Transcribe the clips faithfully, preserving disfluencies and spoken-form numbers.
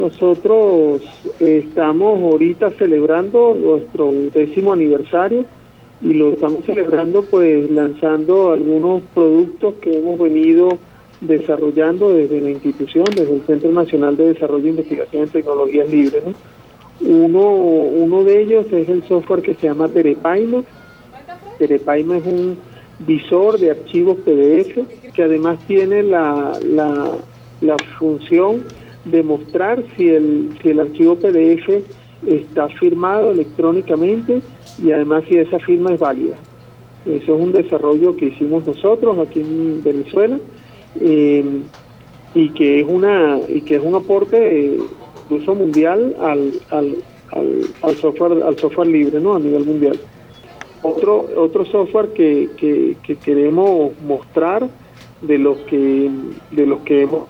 Nosotros estamos ahorita celebrando nuestro décimo aniversario y lo estamos celebrando pues lanzando algunos productos que hemos venido desarrollando desde la institución, desde el Centro Nacional de Desarrollo e Investigación en Tecnologías Libres, ¿no? Uno, uno de ellos es el software que se llama Terepaima. Terepaima es un visor de archivos P D F que además tiene la, la, la función de mostrar si el, si el archivo P D F está firmado electrónicamente y además si esa firma es válida. Eso es un desarrollo que hicimos nosotros aquí en Venezuela eh, y que es una y que es un aporte eh, de uso mundial al, al, al, al software al software libre, ¿no? A nivel mundial. Otro otro software que, que, que queremos mostrar de los que de los que hemos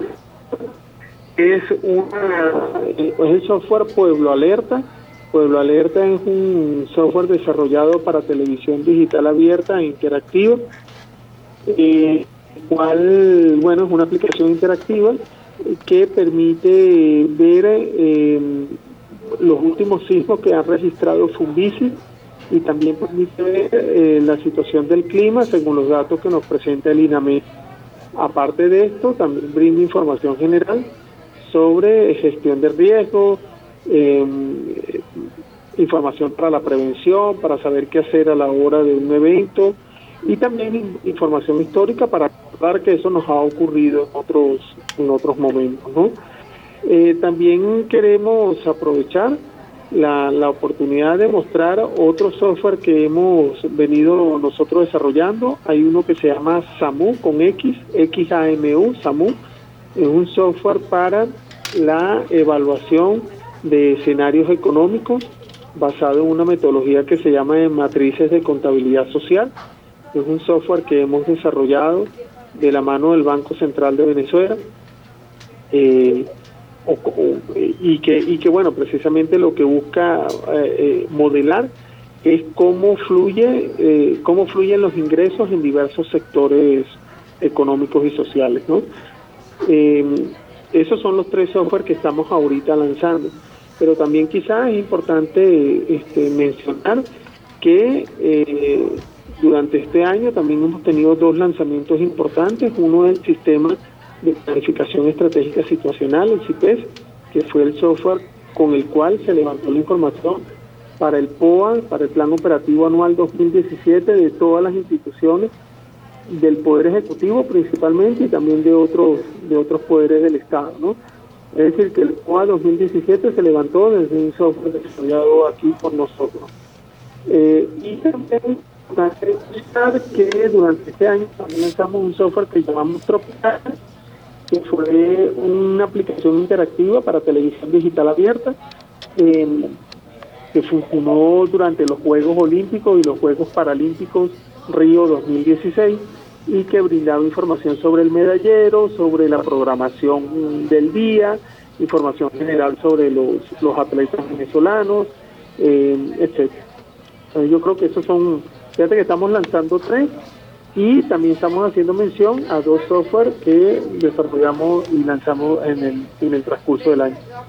es una es el software Pueblo Alerta. Pueblo Alerta es un software desarrollado para televisión digital abierta e interactiva, eh, cual, bueno, es una aplicación interactiva que permite ver eh, los últimos sismos que han registrado Funvici y también permite ver eh, la situación del clima según los datos que nos presenta el INAME. Aparte de esto, también brinda información general sobre gestión de riesgos, eh, información para la prevención, para saber qué hacer a la hora de un evento y también información histórica para recordar que eso nos ha ocurrido en otros, en otros momentos, ¿no? Eh, también queremos aprovechar la, la oportunidad de mostrar otro software que hemos venido nosotros desarrollando. Hay uno que se llama SAMU con X, X A M U, SAMU. Es un software para la evaluación de escenarios económicos basado en una metodología que se llama de matrices de contabilidad social. Es un software que hemos desarrollado de la mano del Banco Central de Venezuela eh, o, o, y, que, y que, bueno, precisamente lo que busca eh, eh, modelar es cómo fluye, eh, cómo fluyen los ingresos en diversos sectores económicos y sociales, ¿no? Eh, esos son los tres software que estamos ahorita lanzando, pero también quizás es importante este, mencionar que eh, durante este año también hemos tenido dos lanzamientos importantes. Uno es el Sistema de Planificación Estratégica Situacional, el C I P E S, que fue el software con el cual se levantó la información para el P O A, para el Plan Operativo Anual dos mil diecisiete de todas las instituciones del Poder Ejecutivo principalmente y también de otros de otros poderes del Estado, ¿no? Es decir, que el P O A dos mil diecisiete se levantó desde un software desarrollado aquí por nosotros. Eh, y también que durante este año también lanzamos un software que llamamos Tropical, que fue una aplicación interactiva para televisión digital abierta, eh, que funcionó durante los Juegos Olímpicos y los Juegos Paralímpicos Río dos mil dieciséis y que brindaba información sobre el medallero, sobre la programación del día, información general sobre los, los atletas venezolanos, eh, etcétera. Entonces yo creo que esos son, fíjate que estamos lanzando tres y también estamos haciendo mención a dos software que desarrollamos y lanzamos en el, en el transcurso del año.